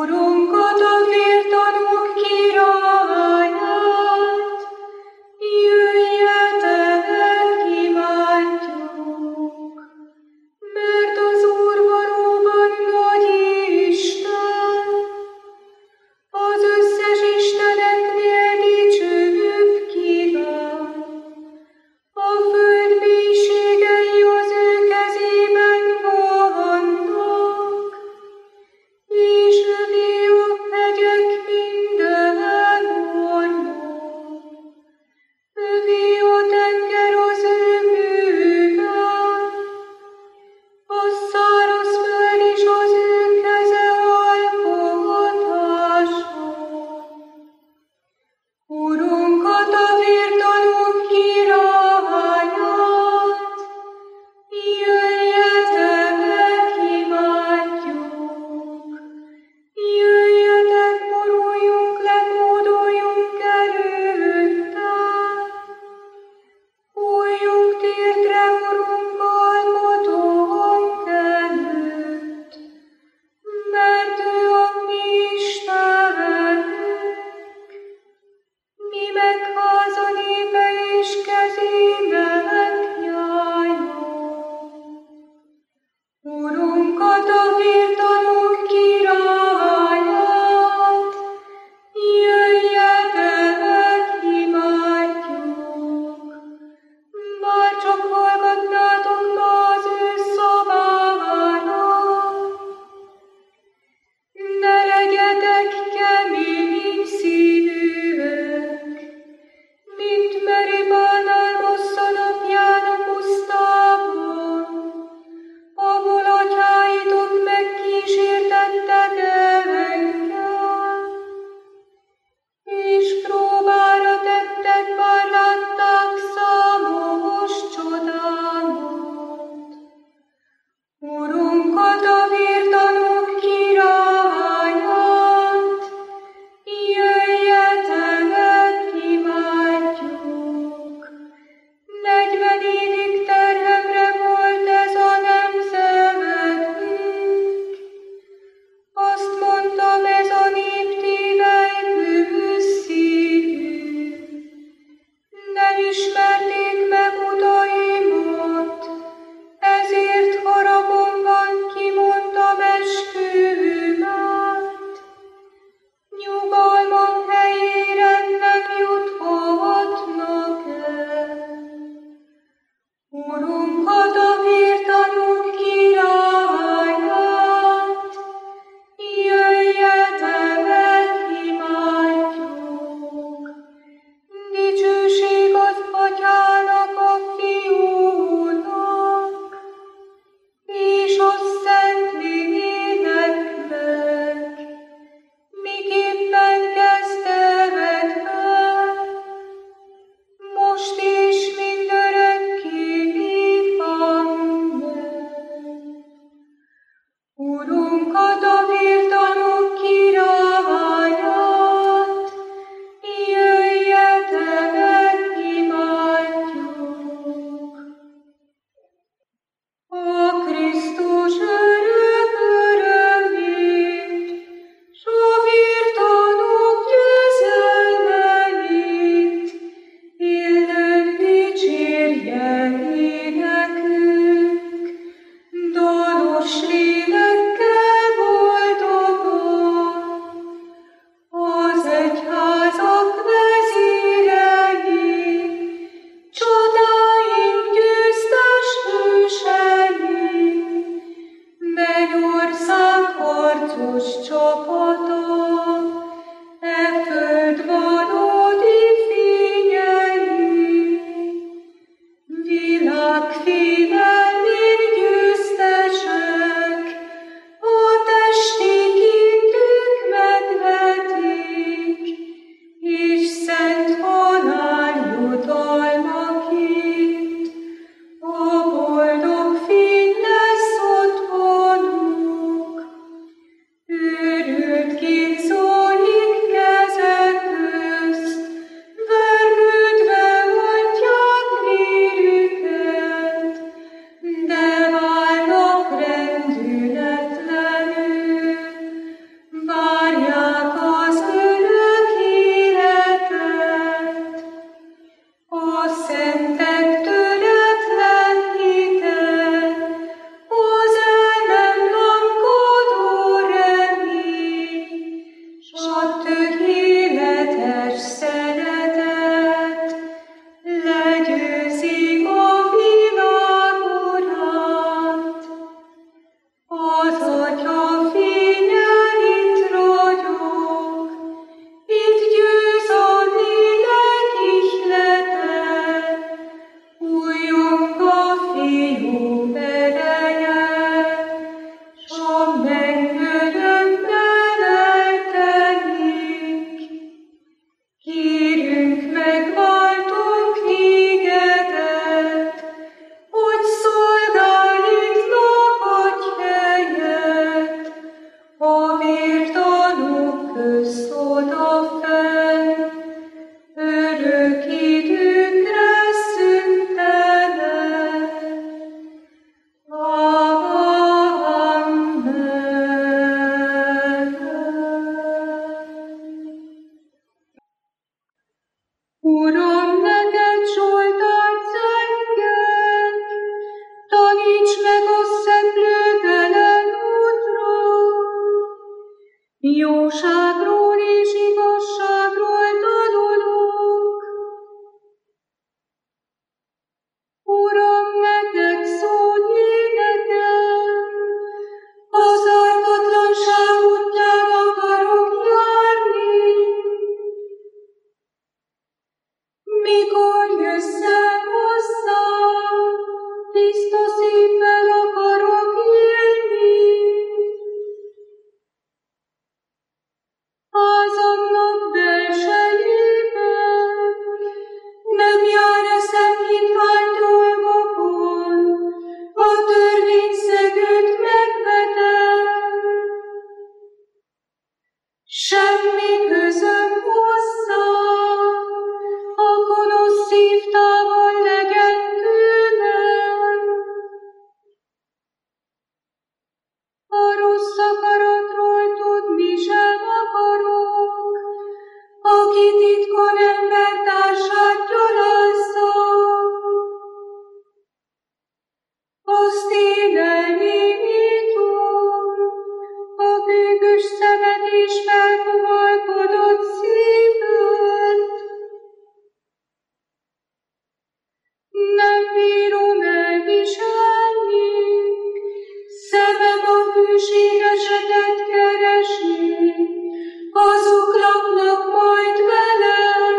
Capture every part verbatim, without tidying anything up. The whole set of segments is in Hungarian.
Őrült Jóságról és igazságról tanulunk. Uram, neked szót énekel, az ártatlanság útján akarok járni. Mikor jössz el hozzám, tiszta szívvel akarok élni. Házamnak belsejében nem jár eszem hitvány dolgokon, a törvényszegőt megvetem. Semmi közöm hozzá, a gonosz szív távol legyen tőlem. A rossz akaratról tudni sem akarok, aki titkon embertársát gyalázza. Azt én elnémítom, a bűvös szemet és felfogalkodott szívőt. Nem bírom elviselni, szemem a bűségesetet keresni, azok laknak majd velem.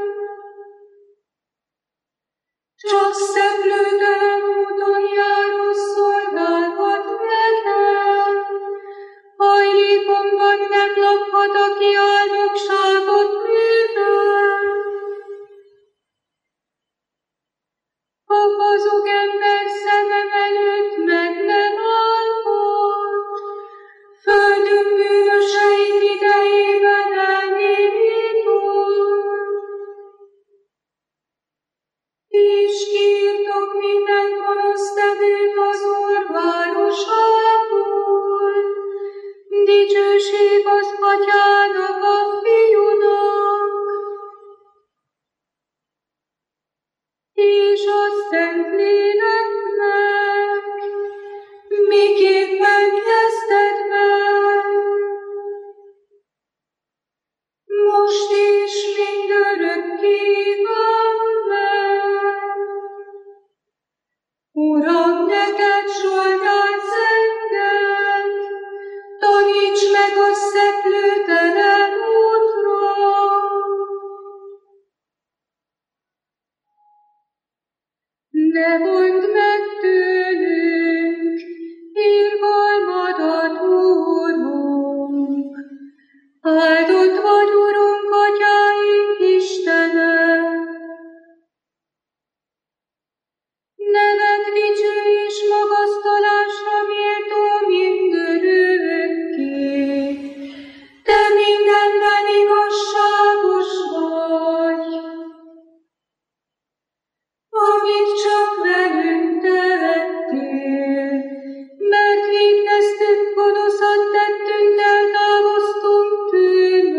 Csak szeplőtelen úton járó szolgálhat nekem, hajlékomban nem lakhat, aki áldogságot művel. A hazug ember szemem előtt meg nem állhat, földünk bűnöseit idejében elnémítom. És kiirtok minden gonosztevőt az Úr városából, dicsőség az Atyának, a Fiúnak, és a Szentléleknek, miképpen kezdetben, most és mindörökké. Amen. Uram, neked Zsoltárz engem, taníts meg a szeplőtelen útra. Ne vondd meg tőlünk irgalmadat, Úrunk. Áldott vagy, Urunk, Atyáink Istene. Neved dicső és magasztalásra méltó mindörökké. Te mindenben igazságos vagy, amit csak velünk tehettél, mert végeztünk gonoszat tettünk, eltávoztunk tőled.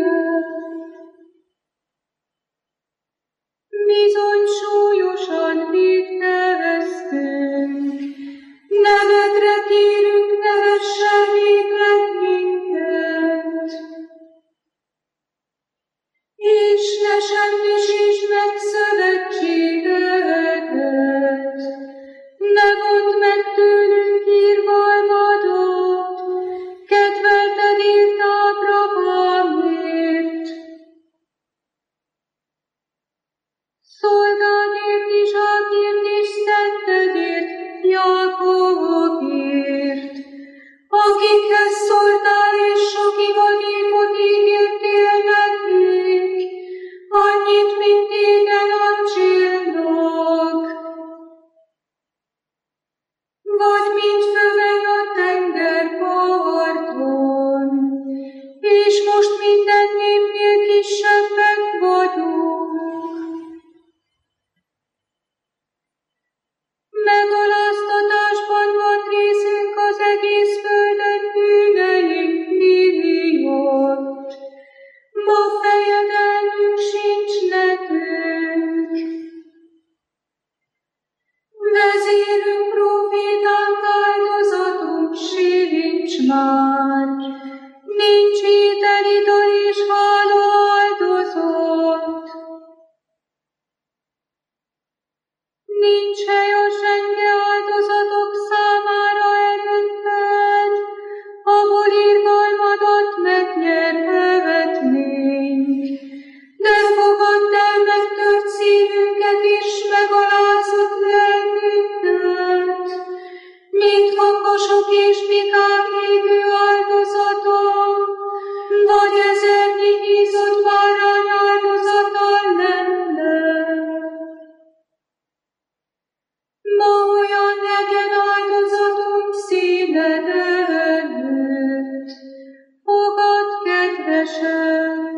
keresem.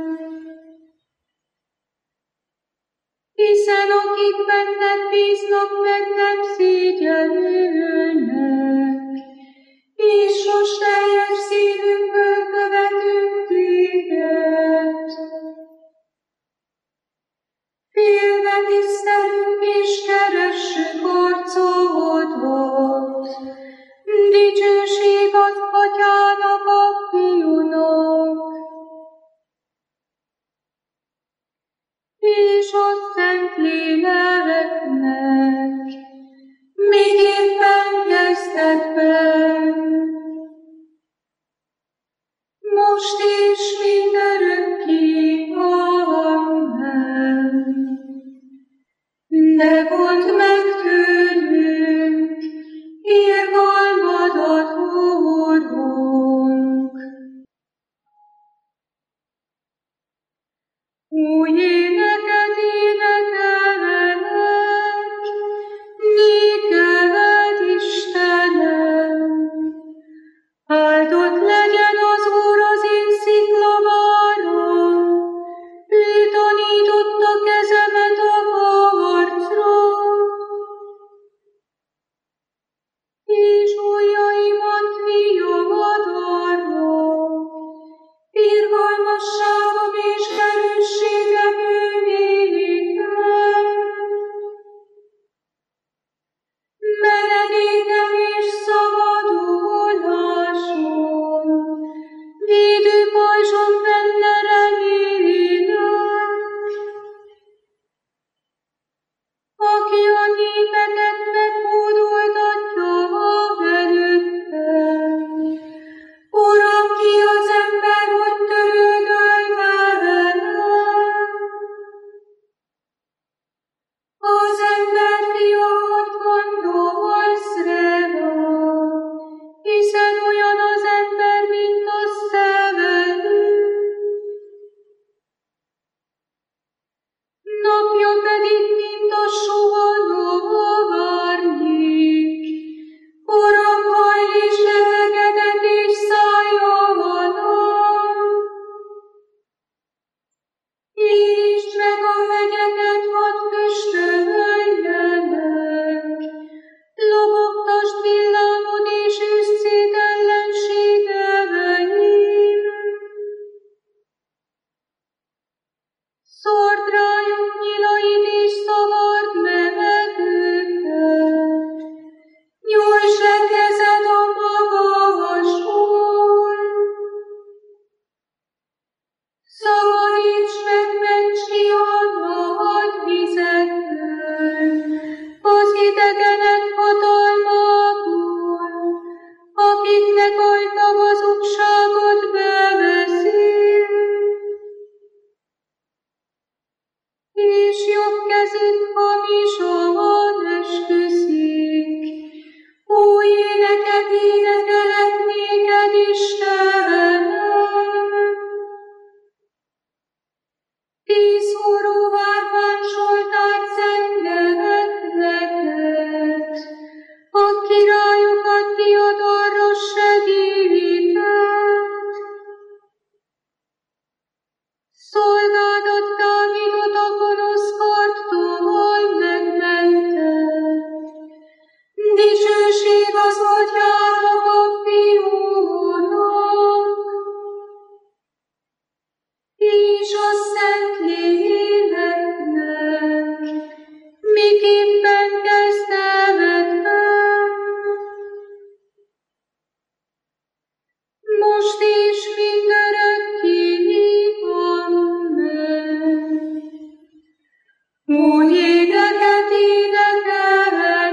Hiszen akik benned bíznak meg, nem szégyenülnek, és most teljes szívünkből követünk téged. Félve tisztelünk és keressük arcodat, dicsőség az Atyának, a Fiúnak, és a Szentléleknek, miképpen kezdetben, most és mindörökké. Amen. Ne vondd meg tőlünk irgalmadat, Úrunk. Új éneket énekelnek, néked, Istenem. Áldott legyen az Úr az én sziklaváram, ő tanította kezemet a harcra, és ujjaimat viavadarra. Irgalmasságom és erősségem ő nékem, menedékem és szabadulásom, védőpajzsom benne reményem. Aki a népeket meghódoltatja előttem, Uram, ki az ember, hogy törődöl velem? Az ember fia, hogy gondolsz rám, hiszen olyan az ember, mint a szevedő. Napja pedig, mint a suhanó árnyék. Uram, hajl és lehegedet és szállja vanam. Érítsd meg a hegyeket, hadd füstömöljenek. Lobogtasd villámod és üsd szét ellenségeim. Szórd rájuk nyilaid és szavard meg őket. Nyújtsd le kezed a magason. Szabadíts meg, ments ki a nagy vizekből, az idegenek hatalmából, akiknek ajta hazugságot beveszi, és jobb kezük hamisan esküszik. Új éneket énekelek néked, Istenem. Tíz hóróvárban Zsoltárt zengelek neked, a királyokat diadalra segíted. Szolgádat Dávidot a gonosz karttól megmented. Dicsőség az Atyának, a Fiúnak, és a Szentléleknek, miképpen kezdetben, most és mindörökké. Amen. Új éneket énekelnek,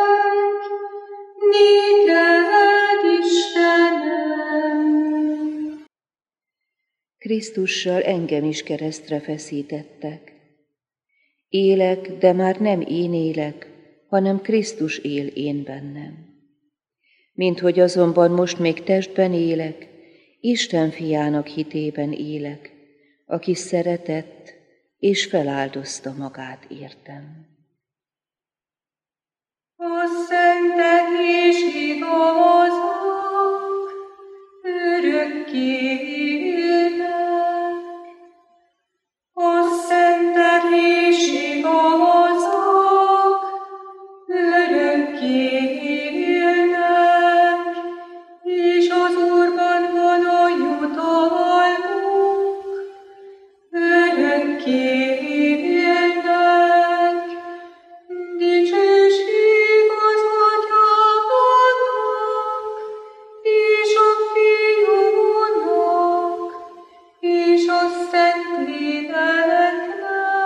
néked, Istenem. Krisztussal engem is keresztre feszítettek. Élek, de már nem én élek, hanem Krisztus él én bennem. Minthogy azonban most még testben élek, Isten fiának hitében élek, aki szeretett és feláldozta magát értem. A szentek és igazak örökké élnek. a szent léleknek,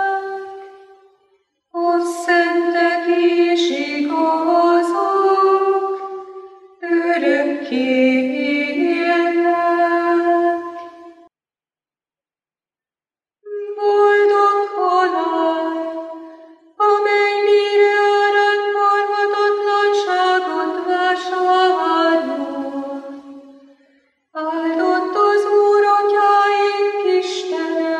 a szentek és igazok, örökké élnek. Boldog halál, amely mire árad halhatatlanságot vásárol. Áldott az Úr, atyáink Istene,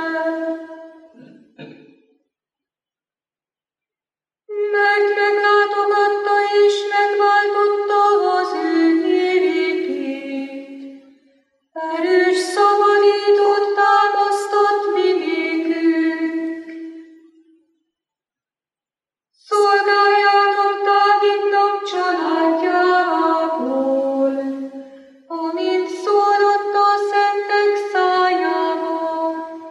mert meglátogatta és megváltotta az ő népét. Erős szabadítót támasztott mi nékünk. Szolgáljátok Dávidnak családjából, amint szólott a szentek szájával.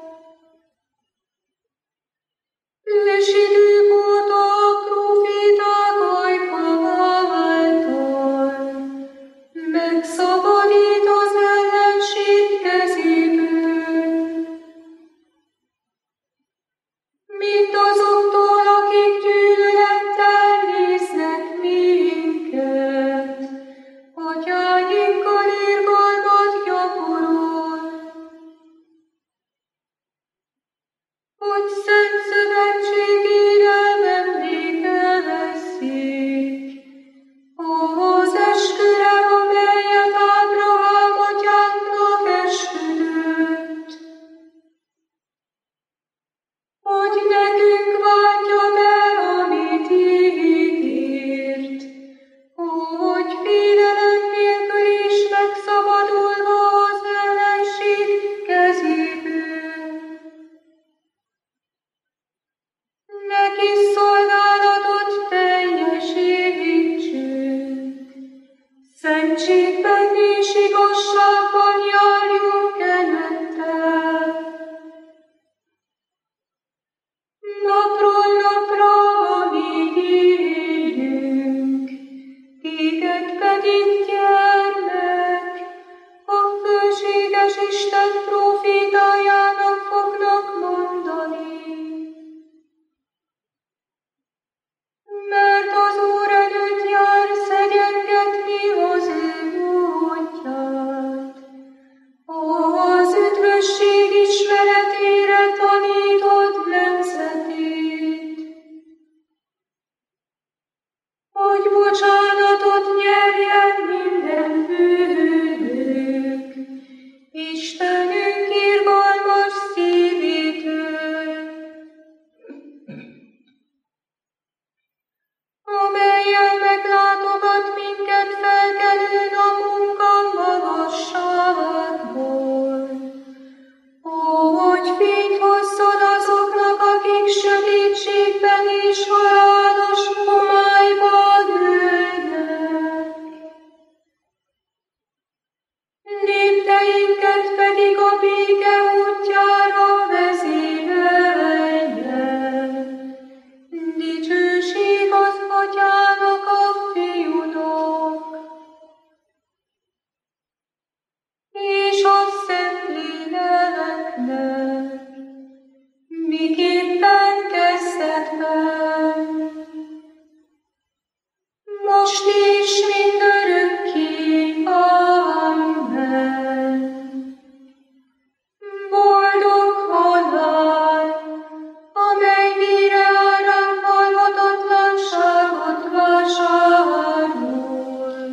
Ősidők óta a próféták ajka által megszabadít az ellenség kezéből. Mindazoktól, akik gyűlölettel néznek minket, atyáinkkal irgalmat gyakorol, hogy szent szövetségére emlékezzék, az esküre, amelyet Ábrahám atyánknak esküdött, hogy nekünk váltja be, amit ígért, hogy félelem nélkül is megszabadulva az ellenség kezéből. Neki szolgálatot teljesítsünk, szentségben és igazságban járjunk előtte. Napról napra, amíg élünk, téged pedig, gyermek, a fölséges Isten prófétájának fognak mondani. Mert az Úr előtt jár szegyengetni az ő útját, az üdvösség ismeretére tanítod nemzetét, hogy bocsánatot nyerjen minden bűnünk, Istenünk irgalmas szívétől, amellyel meglátogat minket felkelő napunkon magasságból, hogy fényt hozzon azoknak, akik sötétségben és halálos homályban ülnek. Népteinket pedig a béke útjára vezérelje. Dicsőség az Atyának, a Fiúnak, és a Szentléleknek, miképpen kezdetben, most is mindörökké. Amen. Boldog halál, amely mire árán halhatatlanságot vásárol.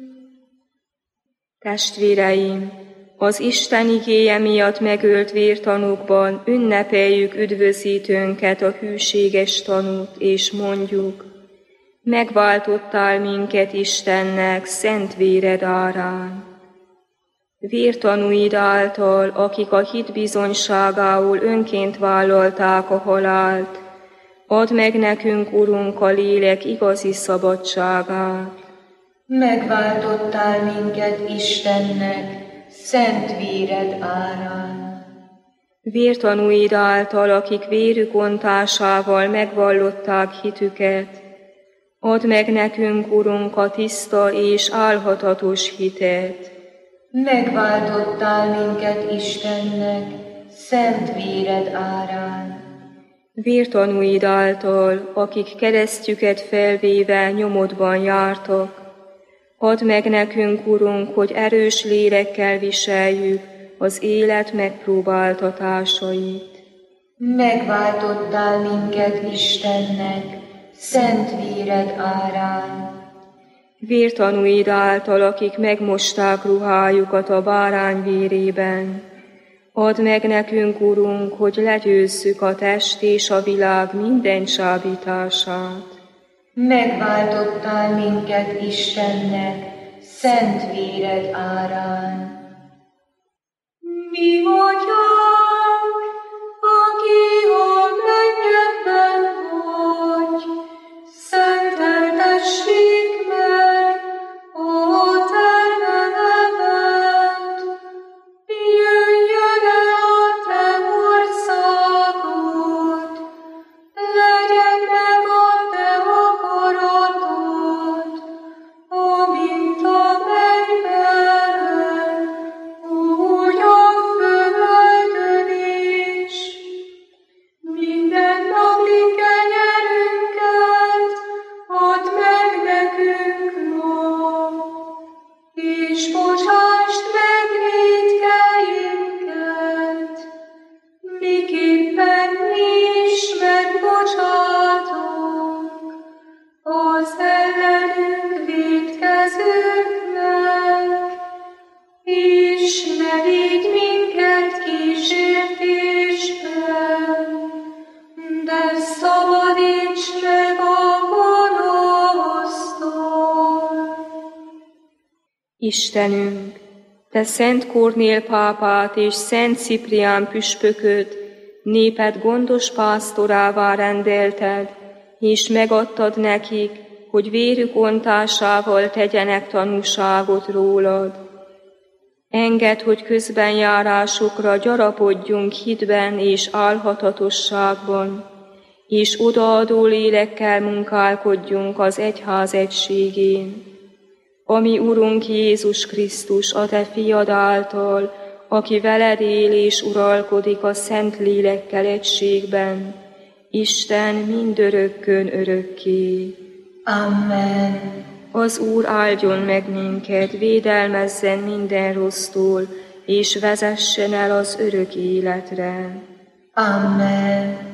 Testvéreim, az Isten igéje miatt megölt vértanúkban ünnepeljük üdvözítőnket, a hűséges tanút, és mondjuk: megváltottál minket Istennek szent véred árán. Vértanúid által, akik a hit bizonyságául önként vállalták a halált, add meg nekünk, Urunk, a lélek igazi szabadságát. Megváltottál minket Istennek szent véred árán. Vértanúid által, akik vérük ontásával megvallották hitüket, add meg nekünk, Urunk, a tiszta és álhatatos hitet. Megváltottál minket Istennek szent véred árán. Vértanúid által, akik keresztjüket felvéve nyomodban jártok, add meg nekünk, Urunk, hogy erős lélekkel viseljük az élet megpróbáltatásait. Megváltottál minket Istennek, szent véred árán. Vértanúid által, akik megmosták ruhájukat a bárány vérében, add meg nekünk, Urunk, hogy legyőzzük a test és a világ minden csábítását. Megváltottál minket Istennek, szent véred árán. Mi vagyunk, aki a mennyekben vagy, szenteltessék meg a te neved. Jöjjön el a te országod, legyen meg a te akaratod, amint a mennyben, úgy a földön is. Mindennapi kenyerünket add meg nekünk ma, és bocsásd meg vétkeinket, miképpen mi is megbocsátunk az ellenünk vétkezőknek, és ne vigy minket kísértésbe, de szabadíts meg a gonosztól. Istenünk, te Szent Kornél pápát és Szent Ciprián püspököt néped gondos pásztorává rendelted, és megadtad nekik, hogy vérük ontásával tegyenek tanúságot rólad. Engedd, hogy közbenjárásukra gyarapodjunk hitben és álhatatosságban, és odaadó lélekkel munkálkodjunk az egyház egységén. Ami Urunk Jézus Krisztus, a te fiad által, aki veled él és uralkodik a Szent Lélekkel egységben, Isten mindörökkön örökké. Amen. Az Úr áldjon meg minket, védelmezzen minden rossztól, és vezessen el az örök életre. Amen.